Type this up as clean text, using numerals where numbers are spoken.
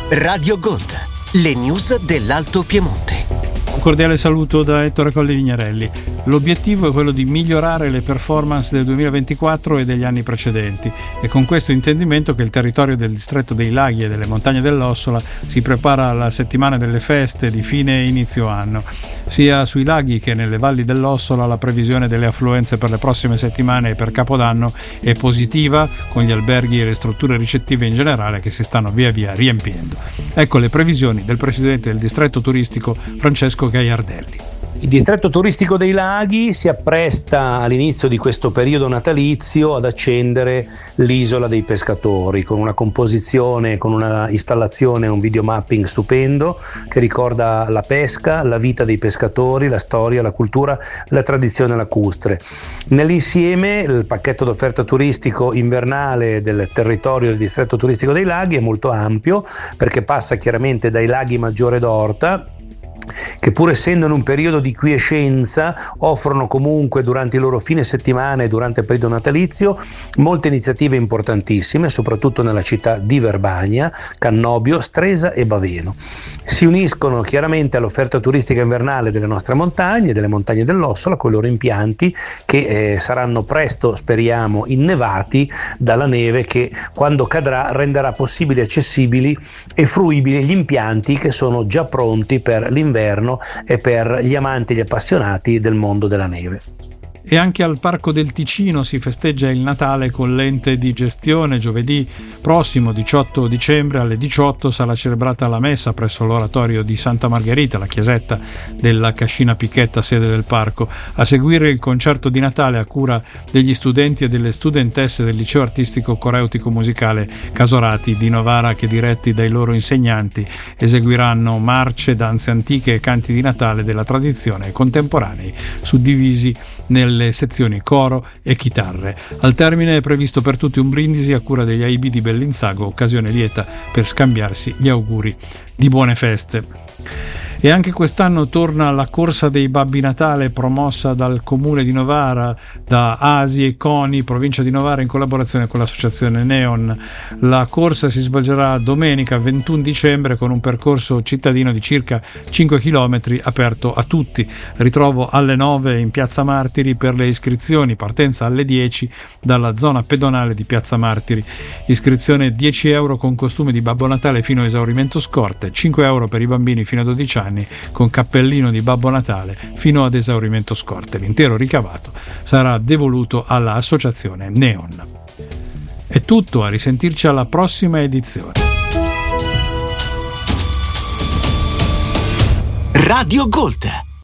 Radio Gold, le news dell'Alto Piemonte. Un cordiale saluto da Ettore Colli Vignarelli. L'obiettivo è quello di migliorare le performance del 2024 e degli anni precedenti. È con questo intendimento che il territorio del distretto dei Laghi e delle montagne dell'Ossola si prepara alla settimana delle feste di fine e inizio anno. Sia sui laghi che nelle valli dell'Ossola la previsione delle affluenze per le prossime settimane e per Capodanno è positiva, con gli alberghi e le strutture ricettive in generale che si stanno via via riempiendo. Ecco le previsioni del presidente del distretto turistico Francesco Gaiardelli. Il distretto turistico dei Laghi si appresta all'inizio di questo periodo natalizio ad accendere l'isola dei pescatori con una composizione, con una installazione, un videomapping stupendo che ricorda la pesca, la vita dei pescatori, la storia, la cultura, la tradizione lacustre. Nell'insieme il pacchetto d'offerta turistico invernale del territorio del distretto turistico dei Laghi è molto ampio perché passa chiaramente dai laghi Maggiore d'Orta, che pur essendo in un periodo di quiescenza offrono comunque durante i loro fine settimana e durante il periodo natalizio molte iniziative importantissime, soprattutto nella città di Verbania, Cannobio, Stresa e Baveno. Si uniscono chiaramente all'offerta turistica invernale delle nostre montagne, delle montagne dell'Ossola, con i loro impianti che saranno presto, speriamo, innevati dalla neve che quando cadrà renderà possibili, accessibili e fruibili gli impianti che sono già pronti per l'inverno e per gli amanti e gli appassionati del mondo della neve. E anche al Parco del Ticino si festeggia il Natale con l'ente di gestione. Giovedì prossimo 18 dicembre alle 18 sarà celebrata la messa presso l'oratorio di Santa Margherita, la chiesetta della Cascina Picchetta, sede del parco. A seguire il concerto di Natale a cura degli studenti e delle studentesse del liceo artistico coreutico musicale Casorati di Novara, che diretti dai loro insegnanti eseguiranno marce, danze antiche e canti di Natale della tradizione contemporanei, suddivisi nelle sezioni coro e chitarre. Al termine è previsto per tutti un brindisi a cura degli AIB di Bellinzago, occasione lieta per scambiarsi gli auguri di buone feste. E anche quest'anno torna la corsa dei Babbi Natale promossa dal Comune di Novara, da ASI e CONI, provincia di Novara, in collaborazione con l'associazione Neon. La corsa si svolgerà domenica 21 dicembre con un percorso cittadino di circa 5 km aperto a tutti. Ritrovo alle 9 in Piazza Martiri per le iscrizioni, partenza alle 10 dalla zona pedonale di Piazza Martiri. Iscrizione 10 euro con costume di Babbo Natale fino a esaurimento scorte, 5 euro per i bambini fino a 12 anni con cappellino di Babbo Natale fino ad esaurimento scorte. L'intero ricavato sarà devoluto alla associazione Neon. È tutto, a risentirci alla prossima edizione. Radio Gold,